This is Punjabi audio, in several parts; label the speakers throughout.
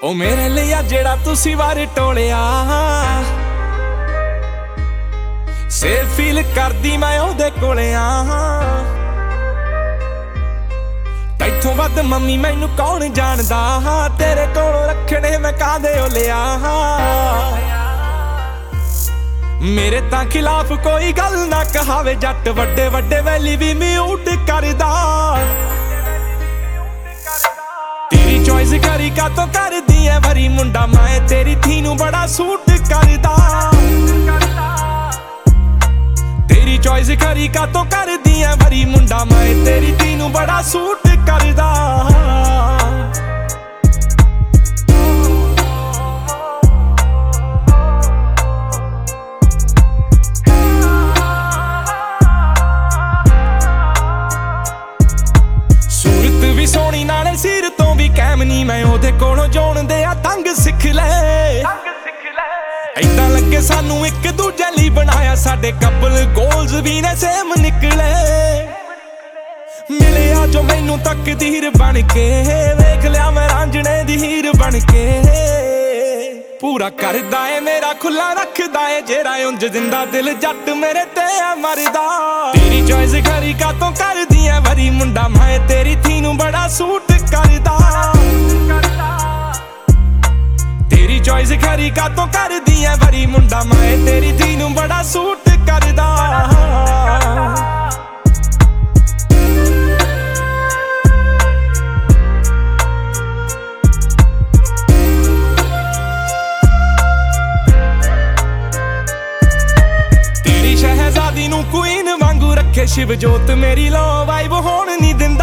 Speaker 1: ਉਹ ਮੇਰੇ ਲਈ ਆ ਜਿਹੜਾ ਤੁਸੀਂ ਵਾਰ ਟੋਲਿਆ, ਸੇਫ ਫੀਲ ਕਰਦੀ ਮੈਂ ਉਹਦੇ ਕੋਲੇ ਆ। ਤੈਥੋਂ ਵੱਧ ਮੰਮੀ ਮੈਨੂੰ ਕੌਣ ਜਾਣਦਾ, ਤੇਰੇ ਕੋਲੋਂ ਰੱਖਣੇ ਮੈਂ ਕਾਹਦੇ ਓ ਲਿਆ। ਮੇਰੇ ਤਾਂ ਖਿਲਾਫ ਕੋਈ ਗੱਲ ਨਾ ਕਹਾਵੇ, ਜੱਟ ਵੱਡੇ ਵੱਡੇ ਵੈਲੀ ਵੀ ਮਿਊਟ ਕਰਦਾ। ਤੇਰੀ ਚੋਇਸ ਕਰੀ ਕਾਤੋਂ ਕਰਦੀ ਐ ਵਰੀ, ਮੁੰਡਾ ਮੈਂ ਤੇਰੀ ਥੀ ਨੂੰ ਬੜਾ ਸੂਟ ਕਰਦਾ। ਤੇਰੀ ਚੋਇਸ ਕਰੀ ਕਾਤੋਂ ਕਰਦੀ ਐ ਵਰੀ, ਮੁੰਡਾ ਮੈਂ ਤੇਰੀ ਥੀ ਨੂੰ ਬੜਾ ਸੂਟ ਕਰਦਾ। ਸੂਰਤ ਵੀ ਸੋਹਣੀ ਨਾਲੇ ਸਿਰ ਤੋਂ ਵੀ ਕੈਮ ਨੀ, ਮੈਂ ਉਹਦੇ ਕੋਲੋਂ ਜਾਣਦੇ ਆ ਤੰਗ ਸਿੱਖ ਲੈ। ਏਦਾਂ ਲੱਗੇ ਸਾਨੂੰ ਇੱਕ ਦੂਜੇ ਲਈ ਬਣਾਇਆ, ਸਾਡੇ ਕਪਲ ਗੋਲਸ ਵੀ ਨੇ ਸੇਮ ਨਿਕਲੇ। ਮਿਲਿਆ ਜੋ ਮੈਨੂੰ ਤਕਦੀਰ ਬਣ ਕੇ, ਵੇਖ ਲਿਆ ਮੈਂ ਰਾਂਝਣੇ ਦੀ ਹੀਰ ਬਣ ਕੇ। ਪੂਰਾ ਕਰਦਾ ਏ ਮੇਰਾ ਖੁੱਲਾ ਰੱਖਦਾ ਏ, ਜਿਹੜਾ ਉਂਝ ਜਿੰਦਾ ਦਿਲ ਜੱਟ ਮੇਰੇ ਤੇ ਆ ਮਰਦਾ। ਤੇਰੀ ਚੋਇਸ ਖਰੀ ਕਾਤੋਂ ਕਰਦੀ ਐ ਵਰੀ, ਮੁੰਡਾ ਮੈਂ ਤੇਰੀ ਥੀ ਨੂੰ ਬੜਾ ਸੂਟ ਕਰਦਾ। ਤੇਰੀ ਚੋਇਸ ਖਰੀ ਕਾਤੋਂ ਕਰਦੀ ਐ ਵਰੀ, ਮੁੰਡਾ ਮੈਂ ਤੇਰੀ ਥੀ ਨੂੰ ਬੜਾ ਸੂਟ ਕਰਦਾ। ਤੇਰੀ ਸ਼ਹਿਜ਼ਾਦੀ ਨੂੰ ਕੁਈਨ ਵਾਂਗੂ ਰੱਖੇ ਸ਼ਿਵ ਜੋਤ, ਮੇਰੀ ਲੋ ਵਾਈਬ ਹੋਣ ਨੀ ਦਿੰਦਾ।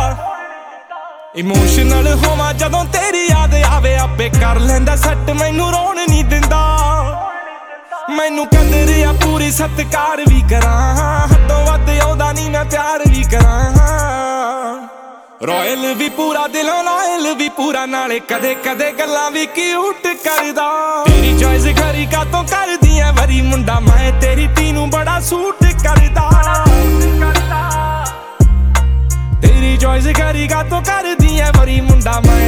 Speaker 1: ਇਮੋਸ਼ਨਲ ਹੋਵਾਂ ਜਦੋਂ ਤੇਰੀ ਯਾਦ ਆਵੇ, ਆਪੇ ਕਰ ਲੈਂਦਾ ਸੱਟ ਮੈਨੂੰ ਰੋਣ ਨੀ ਦਿੰਦਾ। ਮੈਨੂੰ ਕਦਰ ਆ ਪੂਰੀ ਸਤਿਕਾਰ ਵੀ ਕਰਾਂ, ਹੱਦੋਂ ਵੱਧ ਉਹਦਾ ਨੀ ਮੈਂ ਪਿਆਰ ਵੀ ਕਰਾਂ। ਰੋਇਲ ਵੀ ਪੂਰਾ ਦਿਲੋਂ ਲਾਇਲ ਵੀ ਪੂਰਾ, ਨਾਲੇ ਕਦੇ ਕਦੇ ਗੱਲਾਂ ਵੀ ਕਿਊਟ ਕਰਦਾ। ਤੇਰੀ ਚੋਇਸ ਖਰੀ ਕਾਤੋਂ ਕਰਦੀ ਐ ਵਰੀ, ਮੁੰਡਾ ਮੈਂ ਤੇਰੀ ਧੀ ਨੂੰ ਬੜਾ ਸੂਟ ਕਰਦਾ। ਤੇਰੀ ਚੋਇਸ ਖਰੀ ਕਾਤੋਂ ਕਰਦੀ ਐ ਵਰੀ, ਮੁੰਡਾ ਮੈਂ